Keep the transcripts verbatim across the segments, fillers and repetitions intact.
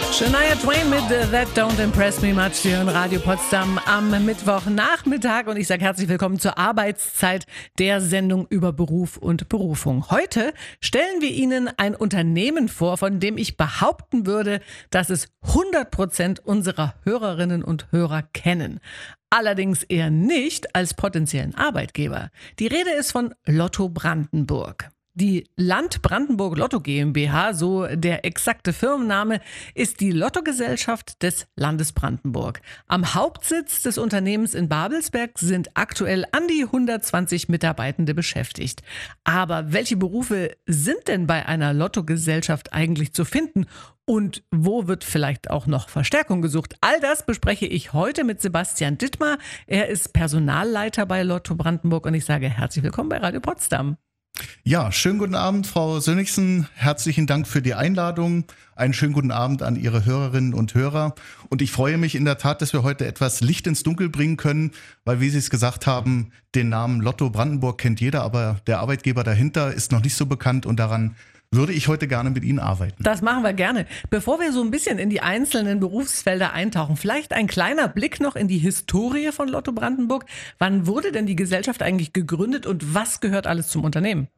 Shania Twain mit That Don't Impress Me Much. Sie hören Radio Potsdam am Mittwochnachmittag und ich sage herzlich willkommen zur Arbeitszeit der Sendung über Beruf und Berufung. Heute stellen wir Ihnen ein Unternehmen vor, von dem ich behaupten würde, dass es hundert Prozent unserer Hörerinnen und Hörer kennen. Allerdings eher nicht als potenziellen Arbeitgeber. Die Rede ist von Lotto Brandenburg. Die Land Brandenburg Lotto GmbH, so der exakte Firmenname, ist die Lottogesellschaft des Landes Brandenburg. Am Hauptsitz des Unternehmens in Babelsberg sind aktuell an die hundertzwanzig Mitarbeitende beschäftigt. Aber welche Berufe sind denn bei einer Lottogesellschaft eigentlich zu finden? Und wo wird vielleicht auch noch Verstärkung gesucht? All das bespreche ich heute mit Sebastian Dittmar. Er ist Personalleiter bei Lotto Brandenburg und ich sage herzlich willkommen bei Radio Potsdam. Ja, schönen guten Abend, Frau Sönnigsen. Herzlichen Dank für die Einladung. Einen schönen guten Abend an Ihre Hörerinnen und Hörer. Und ich freue mich in der Tat, dass wir heute etwas Licht ins Dunkel bringen können, weil, wie Sie es gesagt haben, den Namen Lotto Brandenburg kennt jeder, aber der Arbeitgeber dahinter ist noch nicht so bekannt und daran würde ich heute gerne mit Ihnen arbeiten. Das machen wir gerne. Bevor wir so ein bisschen in die einzelnen Berufsfelder eintauchen, vielleicht ein kleiner Blick noch in die Historie von Lotto Brandenburg. Wann wurde denn die Gesellschaft eigentlich gegründet und was gehört alles zum Unternehmen?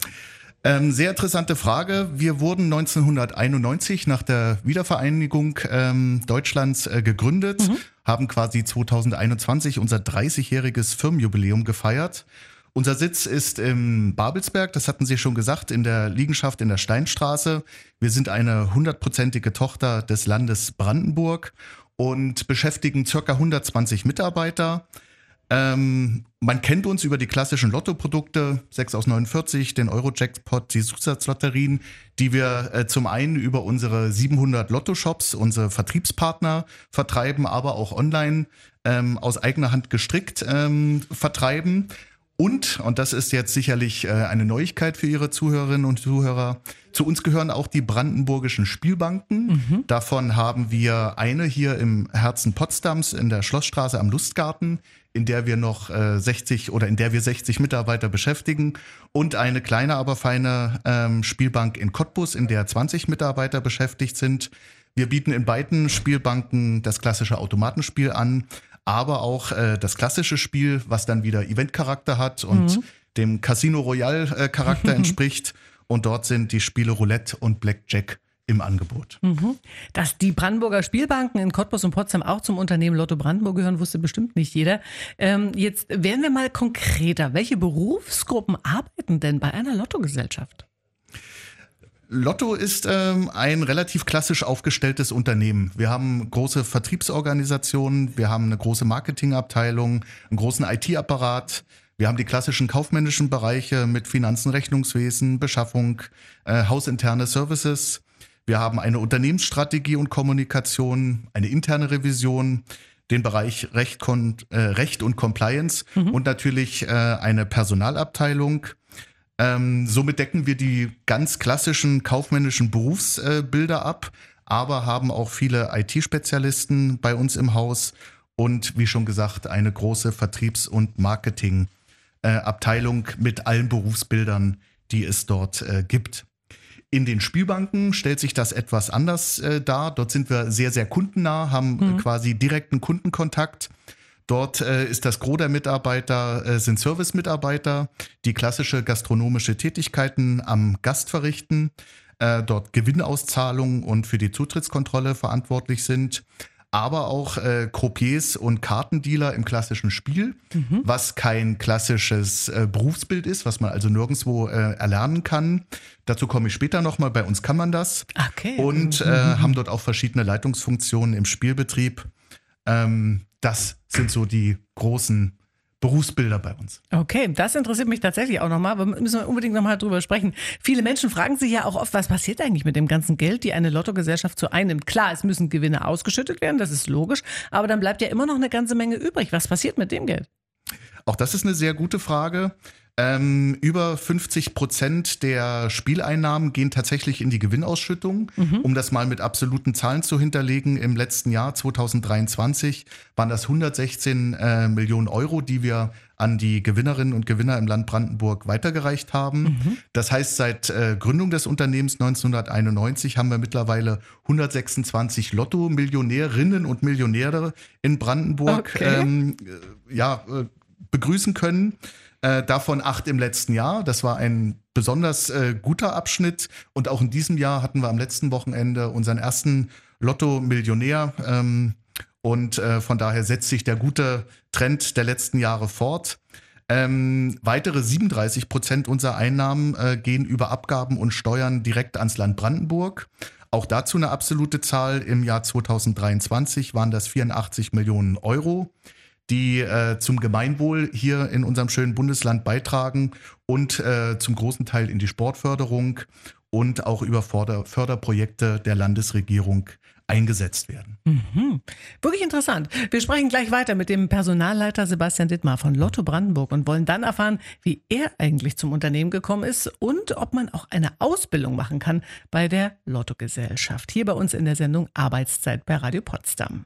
Ähm, sehr interessante Frage. Wir wurden neunzehnhunderteinundneunzig nach der Wiedervereinigung ähm, Deutschlands äh, gegründet, mhm. haben quasi zweitausendeinundzwanzig unser dreißigjähriges Firmenjubiläum gefeiert. Unser Sitz ist im Babelsberg, das hatten Sie schon gesagt, in der Liegenschaft in der Steinstraße. Wir sind eine hundertprozentige Tochter des Landes Brandenburg und beschäftigen circa hundertzwanzig Mitarbeiter. Ähm, man kennt uns über die klassischen Lottoprodukte, sechs aus neunundvierzig, den Euro-Jackpot, die Zusatzlotterien, die wir äh, zum einen über unsere siebenhundert Lotto-Shops, unsere Vertriebspartner vertreiben, aber auch online ähm, aus eigener Hand gestrickt ähm, vertreiben. Und, und das ist jetzt sicherlich äh, eine Neuigkeit für Ihre Zuhörerinnen und Zuhörer, zu uns gehören auch die brandenburgischen Spielbanken. Mhm. Davon haben wir eine hier im Herzen Potsdams in der Schlossstraße am Lustgarten, in der wir noch äh, sechzig oder in der wir sechzig Mitarbeiter beschäftigen und eine kleine, aber feine ähm, Spielbank in Cottbus, in der zwanzig Mitarbeiter beschäftigt sind. Wir bieten in beiden Spielbanken das klassische Automatenspiel an, aber auch äh, das klassische Spiel, was dann wieder Eventcharakter hat und mhm. dem Casino Royale äh, Charakter entspricht. Und dort sind die Spiele Roulette und Blackjack im Angebot. Mhm. Dass die Brandenburger Spielbanken in Cottbus und Potsdam auch zum Unternehmen Lotto Brandenburg gehören, wusste bestimmt nicht jeder. Ähm, jetzt werden wir mal konkreter. Welche Berufsgruppen arbeiten denn bei einer Lottogesellschaft? Lotto ist ähm, ein relativ klassisch aufgestelltes Unternehmen. Wir haben große Vertriebsorganisationen, wir haben eine große Marketingabteilung, einen großen I T-Apparat, wir haben die klassischen kaufmännischen Bereiche mit Finanzen, Rechnungswesen, Beschaffung, äh, hausinterne Services. Wir haben eine Unternehmensstrategie und Kommunikation, eine interne Revision, den Bereich Recht, Kon- äh, Recht und Compliance mhm. und natürlich äh, eine Personalabteilung. Ähm, somit decken wir die ganz klassischen kaufmännischen Berufsbilder äh, ab, aber haben auch viele I T-Spezialisten bei uns im Haus und wie schon gesagt eine große Vertriebs- und Marketingabteilung äh, mit allen Berufsbildern, die es dort äh, gibt. In den Spielbanken stellt sich das etwas anders äh, dar. Dort sind wir sehr, sehr kundennah, haben mhm. quasi direkten Kundenkontakt. Dort äh, ist das Gros der Mitarbeiter, äh, sind Service-Mitarbeiter, die klassische gastronomische Tätigkeiten am Gast verrichten, äh, dort Gewinnauszahlungen und für die Zutrittskontrolle verantwortlich sind, aber auch äh, Croupiers und Kartendealer im klassischen Spiel, mhm. was kein klassisches äh, Berufsbild ist, was man also nirgendwo äh, erlernen kann. Dazu komme ich später nochmal, bei uns kann man das. Okay. Und äh, mhm. haben dort auch verschiedene Leitungsfunktionen im Spielbetrieb. Ähm, das sind so die großen Berufsbilder bei uns. Okay, das interessiert mich tatsächlich auch nochmal, aber müssen wir unbedingt nochmal drüber sprechen. Viele Menschen fragen sich ja auch oft, was passiert eigentlich mit dem ganzen Geld, die eine Lottogesellschaft so einnimmt. Klar, es müssen Gewinne ausgeschüttet werden, das ist logisch, aber dann bleibt ja immer noch eine ganze Menge übrig. Was passiert mit dem Geld? Auch das ist eine sehr gute Frage. Ähm, über fünfzig Prozent der Spieleinnahmen gehen tatsächlich in die Gewinnausschüttung. Mhm. Um das mal mit absoluten Zahlen zu hinterlegen, im letzten Jahr zwanzig dreiundzwanzig waren das hundertsechzehn äh, Millionen Euro, die wir an die Gewinnerinnen und Gewinner im Land Brandenburg weitergereicht haben. Mhm. Das heißt, seit äh, Gründung des Unternehmens neunzehnhunderteinundneunzig haben wir mittlerweile hundertsechsundzwanzig Lotto-Millionärinnen und Millionäre in Brandenburg okay. ähm, ja, äh, begrüßen können. Äh, davon acht im letzten Jahr. Das war ein besonders äh, guter Abschnitt. Und auch in diesem Jahr hatten wir am letzten Wochenende unseren ersten Lotto-Millionär. Ähm, und äh, von daher setzt sich der gute Trend der letzten Jahre fort. Ähm, weitere siebenunddreißig Prozent unserer Einnahmen äh, gehen über Abgaben und Steuern direkt ans Land Brandenburg. Auch dazu eine absolute Zahl. Im Jahr zwanzig dreiundzwanzig waren das vierundachtzig Millionen Euro. Die äh, zum Gemeinwohl hier in unserem schönen Bundesland beitragen und äh, zum großen Teil in die Sportförderung und auch über Förder- Förderprojekte der Landesregierung eingesetzt werden. Mhm. Wirklich interessant. Wir sprechen gleich weiter mit dem Personalleiter Sebastian Dittmar von Lotto Brandenburg und wollen dann erfahren, wie er eigentlich zum Unternehmen gekommen ist und ob man auch eine Ausbildung machen kann bei der Lottogesellschaft. Hier bei uns in der Sendung Arbeitszeit bei Radio Potsdam.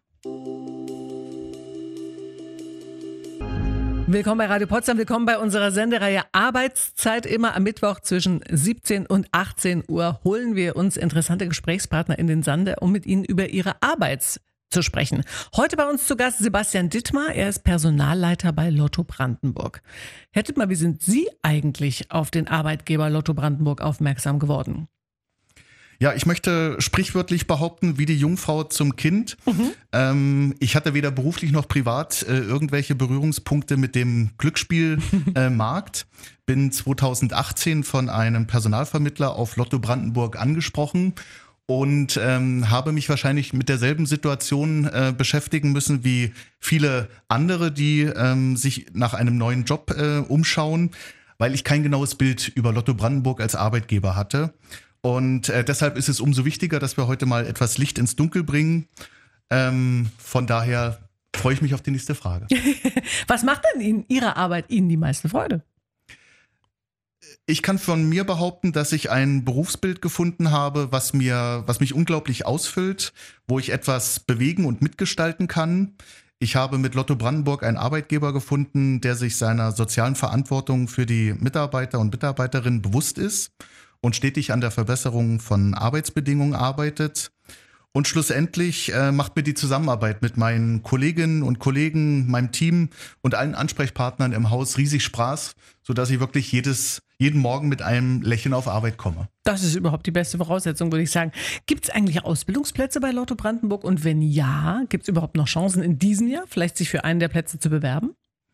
Willkommen bei Radio Potsdam, willkommen bei unserer Sendereihe Arbeitszeit. Immer am Mittwoch zwischen siebzehn und achtzehn Uhr holen wir uns interessante Gesprächspartner in den Sande, um mit ihnen über ihre Arbeit zu sprechen. Heute bei uns zu Gast Sebastian Dittmar, er ist Personalleiter bei Lotto Brandenburg. Herr Dittmar, wie sind Sie eigentlich auf den Arbeitgeber Lotto Brandenburg aufmerksam geworden? Ja, ich möchte sprichwörtlich behaupten, wie die Jungfrau zum Kind. Mhm. Ähm, ich hatte weder beruflich noch privat äh, irgendwelche Berührungspunkte mit dem Glücksspielmarkt. Äh, Bin zwanzig achtzehn von einem Personalvermittler auf Lotto Brandenburg angesprochen und ähm, habe mich wahrscheinlich mit derselben Situation äh, beschäftigen müssen wie viele andere, die ähm, sich nach einem neuen Job äh, umschauen, weil ich kein genaues Bild über Lotto Brandenburg als Arbeitgeber hatte. Und äh, deshalb ist es umso wichtiger, dass wir heute mal etwas Licht ins Dunkel bringen. Ähm, von daher freue ich mich auf die nächste Frage. Was macht denn in Ihrer Arbeit Ihnen die meiste Freude? Ich kann von mir behaupten, dass ich ein Berufsbild gefunden habe, was mir, was mich unglaublich ausfüllt, wo ich etwas bewegen und mitgestalten kann. Ich habe mit Lotto Brandenburg einen Arbeitgeber gefunden, der sich seiner sozialen Verantwortung für die Mitarbeiter und Mitarbeiterinnen bewusst ist und stetig an der Verbesserung von Arbeitsbedingungen arbeitet. Und schlussendlich äh, macht mir die Zusammenarbeit mit meinen Kolleginnen und Kollegen, meinem Team und allen Ansprechpartnern im Haus riesig Spaß, sodass ich wirklich jedes, jeden Morgen mit einem Lächeln auf Arbeit komme. Das ist überhaupt die beste Voraussetzung, würde ich sagen. Gibt es eigentlich Ausbildungsplätze bei Lotto Brandenburg? Und wenn ja, gibt es überhaupt noch Chancen in diesem Jahr, vielleicht sich für einen der Plätze zu bewerben?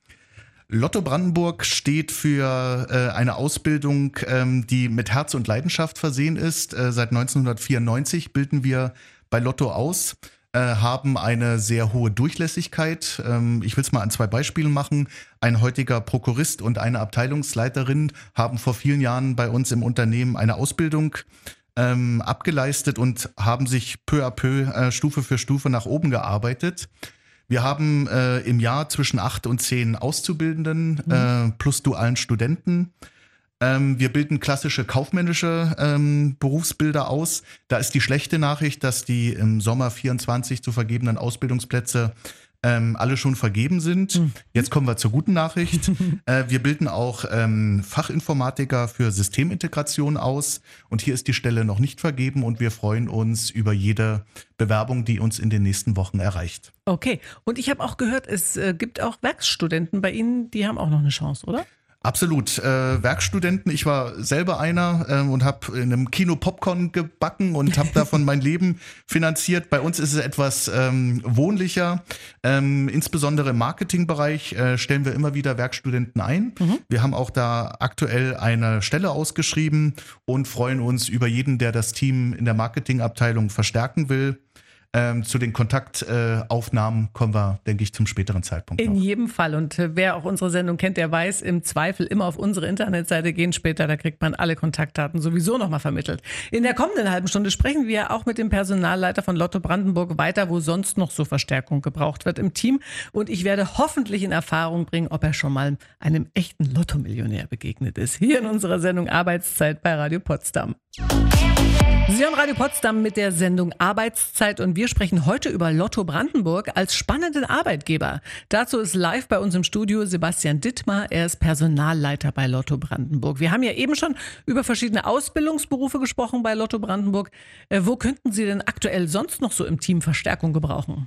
Lotto Brandenburg steht für äh, eine Ausbildung, ähm, die mit Herz und Leidenschaft versehen ist. Äh, seit neunzehnhundertvierundneunzig bilden wir bei Lotto aus, äh, haben eine sehr hohe Durchlässigkeit. Ähm, ich will es mal an zwei Beispielen machen. Ein heutiger Prokurist und eine Abteilungsleiterin haben vor vielen Jahren bei uns im Unternehmen eine Ausbildung ähm, abgeleistet und haben sich peu à peu, äh, Stufe für Stufe nach oben gearbeitet. Wir haben äh, im Jahr zwischen acht und zehn Auszubildenden mhm. äh, plus dualen Studenten. Ähm, wir bilden klassische kaufmännische ähm, Berufsbilder aus. Da ist die schlechte Nachricht, dass die im Sommer vierundzwanzig zu vergebenen Ausbildungsplätze ähm, alle schon vergeben sind. Mhm. Jetzt kommen wir zur guten Nachricht. äh, wir bilden auch ähm, Fachinformatiker für Systemintegration aus. Und hier ist die Stelle noch nicht vergeben und wir freuen uns über jede Bewerbung, die uns in den nächsten Wochen erreicht. Okay. Und ich habe auch gehört, es äh, gibt auch Werkstudenten bei Ihnen, die haben auch noch eine Chance, oder? Absolut. Äh, Werkstudenten, ich war selber einer äh, und habe in einem Kino Popcorn gebacken und habe davon mein Leben finanziert. Bei uns ist es etwas ähm, wohnlicher. Ähm, insbesondere im Marketingbereich äh, stellen wir immer wieder Werkstudenten ein. Mhm. Wir haben auch da aktuell eine Stelle ausgeschrieben und freuen uns über jeden, der das Team in der Marketingabteilung verstärken will. Ähm, zu den Kontaktaufnahmen äh, kommen wir, denke ich, zum späteren Zeitpunkt In noch. jedem Fall. Und äh, wer auch unsere Sendung kennt, der weiß, im Zweifel immer auf unsere Internetseite gehen später. Da kriegt man alle Kontaktdaten sowieso nochmal vermittelt. In der kommenden halben Stunde sprechen wir auch mit dem Personalleiter von Lotto Brandenburg weiter, wo sonst noch so Verstärkung gebraucht wird im Team. Und ich werde hoffentlich in Erfahrung bringen, ob er schon mal einem echten Lotto-Millionär begegnet ist. Hier in unserer Sendung Arbeitszeit bei Radio Potsdam. Sie hören Radio Potsdam mit der Sendung Arbeitszeit und wir sprechen heute über Lotto Brandenburg als spannenden Arbeitgeber. Dazu ist live bei uns im Studio Sebastian Dittmar. Er ist Personalleiter bei Lotto Brandenburg. Wir haben ja eben schon über verschiedene Ausbildungsberufe gesprochen bei Lotto Brandenburg. Äh, wo könnten Sie denn aktuell sonst noch so im Team Verstärkung gebrauchen?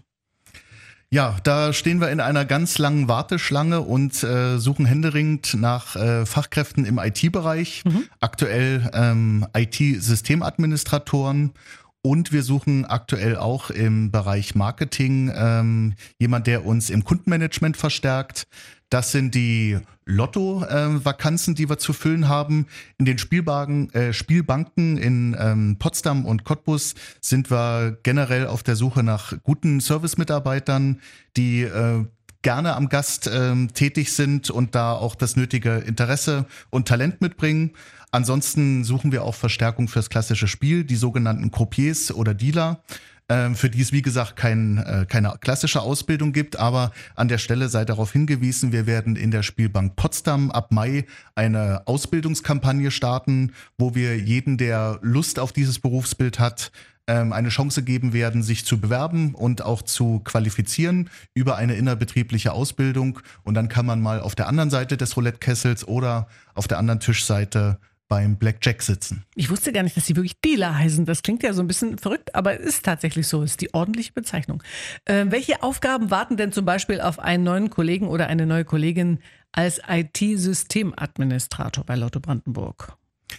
Ja, da stehen wir in einer ganz langen Warteschlange und äh, suchen händeringend nach äh, Fachkräften im I T-Bereich, mhm. aktuell ähm, I T-Systemadministratoren und wir suchen aktuell auch im Bereich Marketing ähm, jemand, der uns im Kundenmanagement verstärkt. Das sind die Lotto-Vakanzen, äh, die wir zu füllen haben. In den Spielbanken, äh, Spielbanken in ähm, Potsdam und Cottbus sind wir generell auf der Suche nach guten Service-Mitarbeitern, die äh, gerne am Gast äh, tätig sind und da auch das nötige Interesse und Talent mitbringen. Ansonsten suchen wir auch Verstärkung fürs klassische Spiel, die sogenannten Croupiers oder Dealer, für die es wie gesagt kein, keine klassische Ausbildung gibt, aber an der Stelle sei darauf hingewiesen, wir werden in der Spielbank Potsdam ab Mai eine Ausbildungskampagne starten, wo wir jeden, der Lust auf dieses Berufsbild hat, eine Chance geben werden, sich zu bewerben und auch zu qualifizieren über eine innerbetriebliche Ausbildung und dann kann man mal auf der anderen Seite des Roulette-Kessels oder auf der anderen Tischseite beim Blackjack sitzen. Ich wusste gar nicht, dass sie wirklich Dealer heißen. Das klingt ja so ein bisschen verrückt, aber es ist tatsächlich so, ist die ordentliche Bezeichnung. Äh, welche Aufgaben warten denn zum Beispiel auf einen neuen Kollegen oder eine neue Kollegin als I T-Systemadministrator bei Lotto Brandenburg?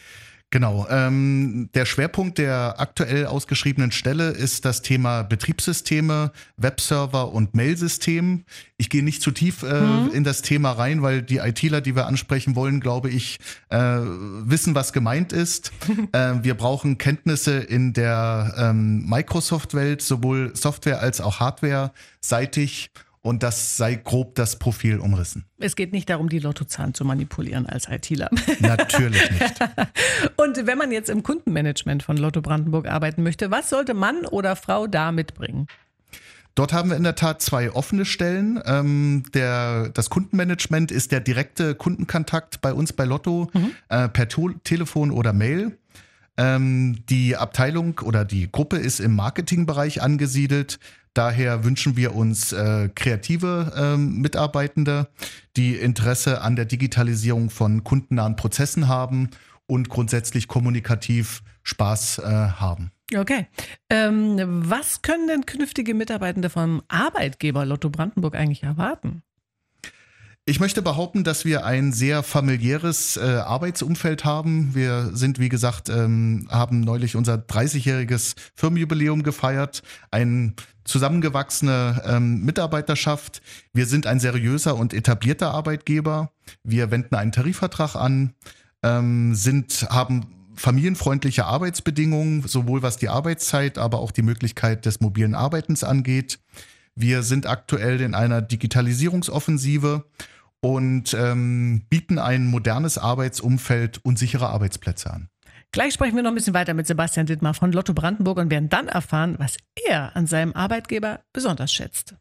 Genau, ähm, der Schwerpunkt der aktuell ausgeschriebenen Stelle ist das Thema Betriebssysteme, Webserver und Mailsystem. Ich gehe nicht zu tief äh, mhm. in das Thema rein, weil die ITler, die wir ansprechen wollen, glaube ich, äh, wissen, was gemeint ist. äh, wir brauchen Kenntnisse in der ähm, Microsoft-Welt, sowohl Software als auch Hardware-seitig. Und das sei grob das Profil umrissen. Es geht nicht darum, die Lottozahlen zu manipulieren als ITler. Natürlich nicht. Und wenn man jetzt im Kundenmanagement von Lotto Brandenburg arbeiten möchte, was sollte Mann oder Frau da mitbringen? Dort haben wir in der Tat zwei offene Stellen. Ähm, der, das Kundenmanagement ist der direkte Kundenkontakt bei uns bei Lotto mhm. äh, per to- Telefon oder Mail. Ähm, die Abteilung oder die Gruppe ist im Marketingbereich angesiedelt. Daher wünschen wir uns äh, kreative äh, Mitarbeitende, die Interesse an der Digitalisierung von kundennahen Prozessen haben und grundsätzlich kommunikativ Spaß äh, haben. Okay. Ähm, was können denn künftige Mitarbeitende vom Arbeitgeber Lotto Brandenburg eigentlich erwarten? Ich möchte behaupten, dass wir ein sehr familiäres äh, Arbeitsumfeld haben. Wir sind, wie gesagt, ähm, haben neulich unser dreißigjähriges Firmenjubiläum gefeiert. Eine zusammengewachsene ähm, Mitarbeiterschaft. Wir sind ein seriöser und etablierter Arbeitgeber. Wir wenden einen Tarifvertrag an, ähm, sind, haben familienfreundliche Arbeitsbedingungen, sowohl was die Arbeitszeit, aber auch die Möglichkeit des mobilen Arbeitens angeht. Wir sind aktuell in einer Digitalisierungsoffensive und ähm, bieten ein modernes Arbeitsumfeld und sichere Arbeitsplätze an. Gleich sprechen wir noch ein bisschen weiter mit Sebastian Dittmar von Lotto Brandenburg und werden dann erfahren, was er an seinem Arbeitgeber besonders schätzt.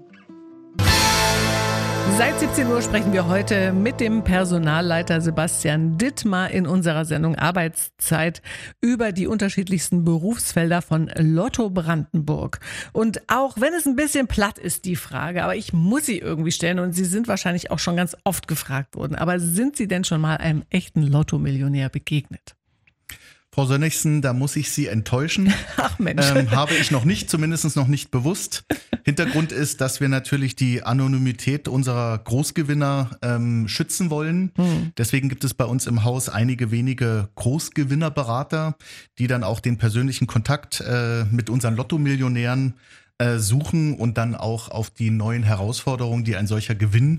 Seit siebzehn Uhr sprechen wir heute mit dem Personalleiter Sebastian Dittmar in unserer Sendung Arbeitszeit über die unterschiedlichsten Berufsfelder von Lotto Brandenburg. Und auch wenn es ein bisschen platt ist, die Frage, aber ich muss sie irgendwie stellen und Sie sind wahrscheinlich auch schon ganz oft gefragt worden. Aber sind Sie denn schon mal einem echten Lotto-Millionär begegnet? Frau Sönnigsen, da muss ich Sie enttäuschen. Ach Mensch. Ähm, habe ich noch nicht, zumindest noch nicht bewusst. Hintergrund ist, dass wir natürlich die Anonymität unserer Großgewinner ähm, schützen wollen. Hm. Deswegen gibt es bei uns im Haus einige wenige Großgewinnerberater, die dann auch den persönlichen Kontakt äh, mit unseren Lotto-Millionären äh, suchen und dann auch auf die neuen Herausforderungen, die ein solcher Gewinn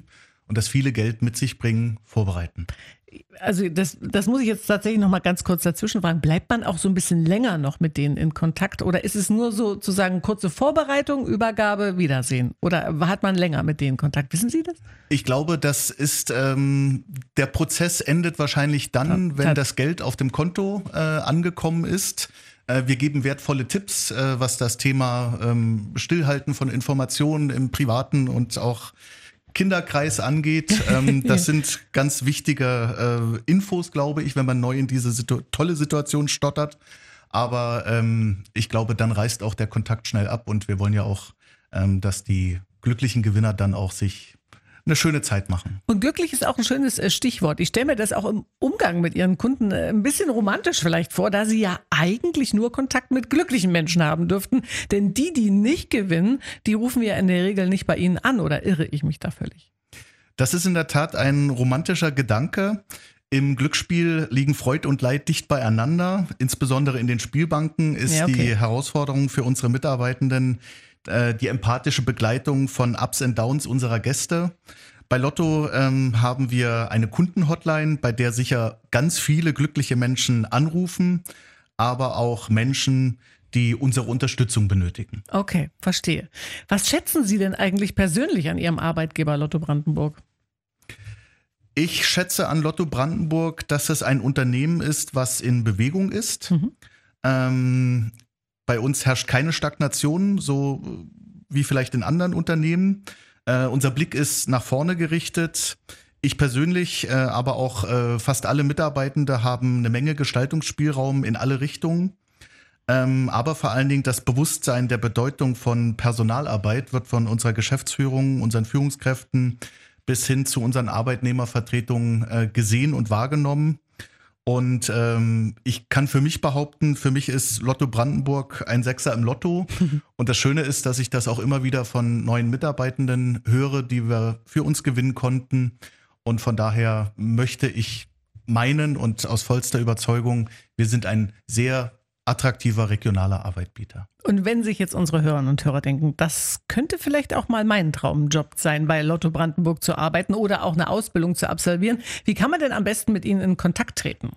und das viele Geld mit sich bringen, vorbereiten. Also das, das muss ich jetzt tatsächlich noch mal ganz kurz dazwischen fragen. Bleibt man auch so ein bisschen länger noch mit denen in Kontakt oder ist es nur sozusagen kurze Vorbereitung, Übergabe, Wiedersehen? Oder hat man länger mit denen Kontakt? Wissen Sie das? Ich glaube, das ist, ähm, der Prozess endet wahrscheinlich dann, ja, wenn das Geld auf dem Konto äh, angekommen ist. Äh, wir geben wertvolle Tipps, äh, was das Thema ähm, Stillhalten von Informationen im privaten und auch Kinderkreis angeht. Ähm, das ja. sind ganz wichtige äh, Infos, glaube ich, wenn man neu in diese Situ- tolle Situation stottert. Aber ähm, ich glaube, dann reißt auch der Kontakt schnell ab und wir wollen ja auch, ähm, dass die glücklichen Gewinner dann auch sich eine schöne Zeit machen. Und glücklich ist auch ein schönes Stichwort. Ich stelle mir das auch im Umgang mit Ihren Kunden ein bisschen romantisch vielleicht vor, da Sie ja eigentlich nur Kontakt mit glücklichen Menschen haben dürften. Denn die, die nicht gewinnen, die rufen ja in der Regel nicht bei Ihnen an. Oder irre ich mich da völlig? Das ist in der Tat ein romantischer Gedanke. Im Glücksspiel liegen Freud und Leid dicht beieinander. Insbesondere in den Spielbanken ist ja, okay. die Herausforderung für unsere Mitarbeitenden die empathische Begleitung von Ups and Downs unserer Gäste. Bei Lotto ähm, haben wir eine Kundenhotline, bei der sicher ganz viele glückliche Menschen anrufen, aber auch Menschen, die unsere Unterstützung benötigen. Okay, verstehe. Was schätzen Sie denn eigentlich persönlich an Ihrem Arbeitgeber Lotto Brandenburg? Ich schätze an Lotto Brandenburg, dass es ein Unternehmen ist, was in Bewegung ist. Mhm. Ähm, Bei uns herrscht keine Stagnation, so wie vielleicht in anderen Unternehmen. Äh, unser Blick ist nach vorne gerichtet. Ich persönlich, äh, aber auch äh, fast alle Mitarbeitende haben eine Menge Gestaltungsspielraum in alle Richtungen. Ähm, aber vor allen Dingen das Bewusstsein der Bedeutung von Personalarbeit wird von unserer Geschäftsführung, unseren Führungskräften bis hin zu unseren Arbeitnehmervertretungen äh, gesehen und wahrgenommen. Und ähm, ich kann für mich behaupten, für mich ist Lotto Brandenburg ein Sechser im Lotto. Und das Schöne ist, dass ich das auch immer wieder von neuen Mitarbeitenden höre, die wir für uns gewinnen konnten. Und von daher möchte ich meinen und aus vollster Überzeugung, wir sind ein sehr attraktiver regionaler Arbeitgeber. Und wenn sich jetzt unsere Hörerinnen und Hörer denken, das könnte vielleicht auch mal mein Traumjob sein, bei Lotto Brandenburg zu arbeiten oder auch eine Ausbildung zu absolvieren, wie kann man denn am besten mit Ihnen in Kontakt treten?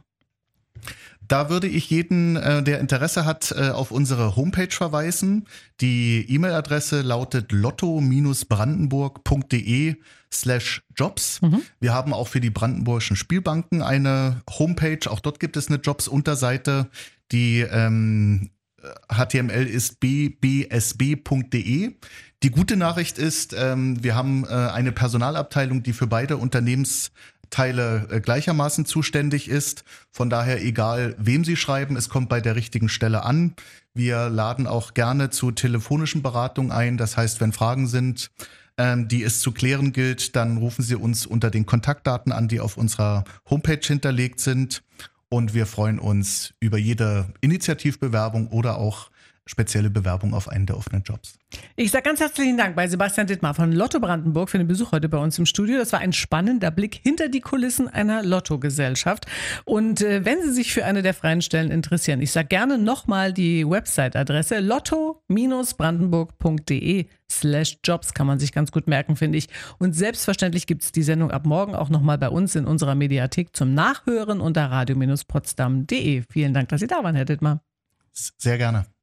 Da würde ich jeden, äh, der Interesse hat, äh, auf unsere Homepage verweisen. Die E-Mail-Adresse lautet lotto-brandenburg.de slash jobs. Mhm. Wir haben auch für die brandenburgischen Spielbanken eine Homepage. Auch dort gibt es eine Jobs-Unterseite. Die ähm, H T M L ist b b s b punkt d e. Die gute Nachricht ist, ähm, wir haben äh, eine Personalabteilung, die für beide Unternehmensteile äh, gleichermaßen zuständig ist. Von daher, egal wem Sie schreiben, es kommt bei der richtigen Stelle an. Wir laden auch gerne zu telefonischen Beratungen ein. Das heißt, wenn Fragen sind, ähm, die es zu klären gilt, dann rufen Sie uns unter den Kontaktdaten an, die auf unserer Homepage hinterlegt sind. Und wir freuen uns über jede Initiativbewerbung oder auch spezielle Bewerbung auf einen der offenen Jobs. Ich sage ganz herzlichen Dank bei Sebastian Dittmar von Lotto Brandenburg für den Besuch heute bei uns im Studio. Das war ein spannender Blick hinter die Kulissen einer Lottogesellschaft. Und äh, wenn Sie sich für eine der freien Stellen interessieren, ich sage gerne nochmal die Website-Adresse lotto-brandenburg.de slash jobs kann man sich ganz gut merken, finde ich. Und selbstverständlich gibt es die Sendung ab morgen auch nochmal bei uns in unserer Mediathek zum Nachhören unter radio Bindestrich potsdam punkt de. Vielen Dank, dass Sie da waren, Herr Dittmar. Sehr gerne.